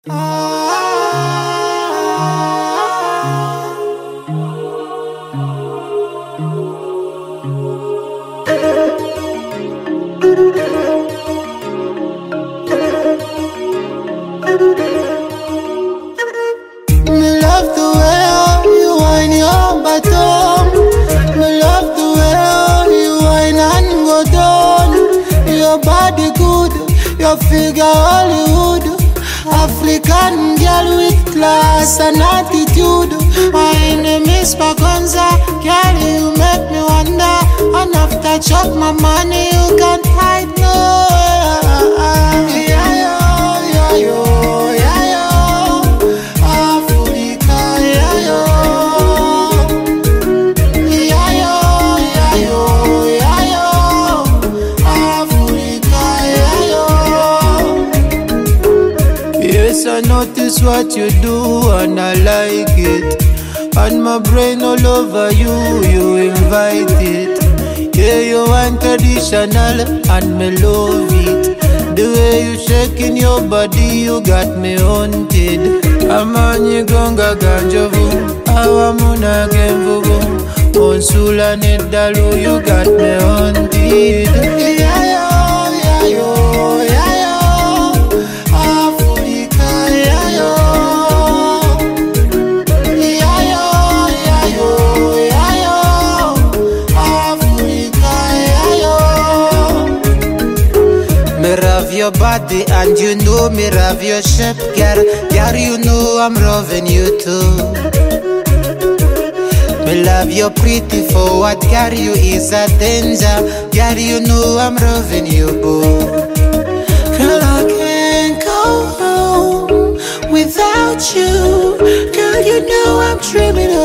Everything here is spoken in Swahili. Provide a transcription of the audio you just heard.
love the way you whine your bottom. Me love the way you whine and go down. Your body good, your figure Hollywood. African girl with class and attitude. My name is Pagonza. Girl, you make me wonder. And after chop my money, you can't hide no. Yeah, yeah, yo, yeah, yo. Africa, yeah, yo. Yeah, yo, yeah, yo, yeah, yo. Africa, yeah, yo. Yes, I notice what you do and I like it. And my brain all over you, you invite it. Yeah, you want traditional and me love it. The way you shaking your body, you got me haunted. Amanyi gonga ganjovu, awamuna genvuvu. Onsula nedalu, you got me haunted. Yeah, yo, yeah, yo, yeah, yo. Africa, yeah, yo. Yeah, yo, yeah, yo, yeah, yo. Africa, yeah, yo. Me love your body and you know me love your shape, girl. Girl, you know I'm loving you too. Me love your pretty forward, girl, you is a danger. Girl, you know I'm loving you, boo. Girl, I can't go home without you. Girl, you know I'm dreaming